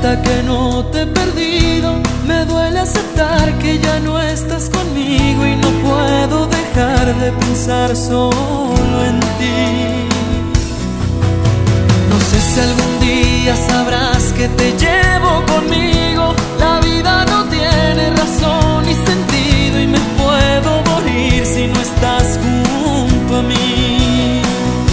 cuenta que no te he perdido. Me duele aceptar que ya no estás conmigo y no puedo dejar de pensar solo en ti. No sé si algún día sabrás que te llevo conmigo. La vida no tiene razón ni sentido y me puedo morir si no estás junto a mí.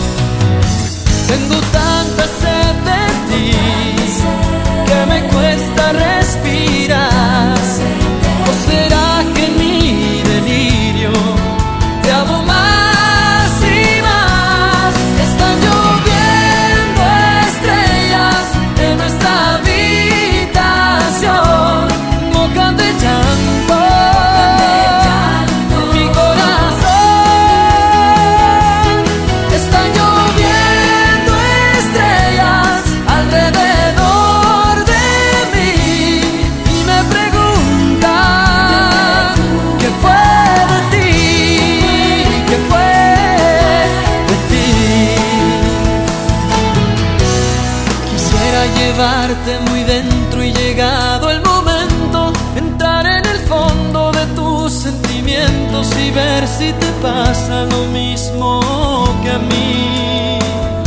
Tengo tanta sed de ti que me cuesta respirar. ¿O será que en mi delirio te amo más y más? Están lloviendo estrellas en nuestra habitación, mojan de llanto mi corazón. Están lloviendo estrellas alrededor de mí y me preguntan ¿qué fue de ti? ¿Qué fue de ti? Quisiera llevarte muy dentro y llegado el momento, entrar en el fondo de tus sentimientos y ver si te pasa lo mismo que a mí.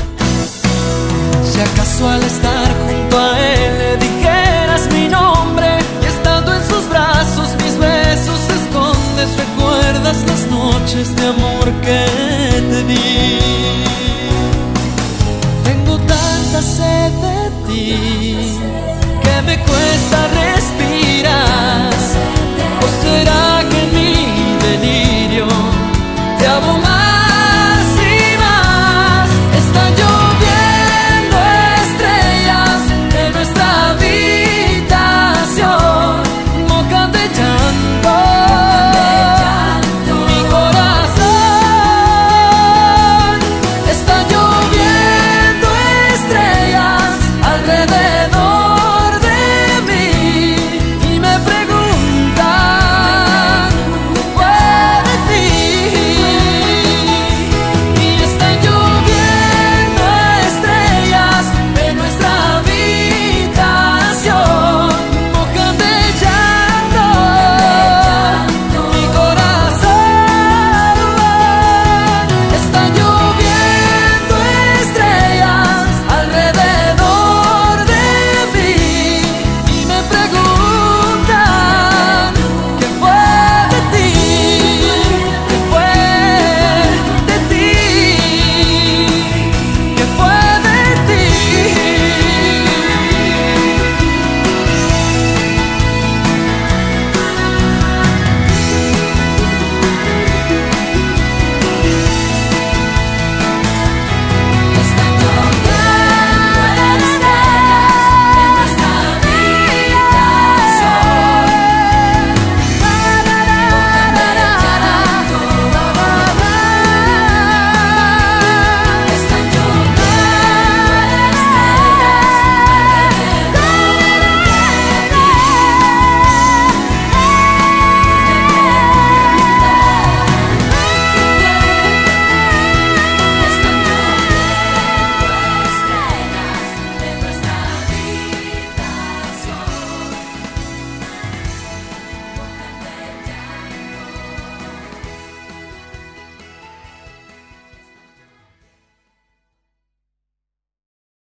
Si acaso al estar junto a él le dijeras mi nombre y estando en sus brazos mis besos escondes, recuerdas las noches de amor que te di. Tengo tanta sed de ti que me cuesta respirar. ¿O será que en mi delirio te amo más?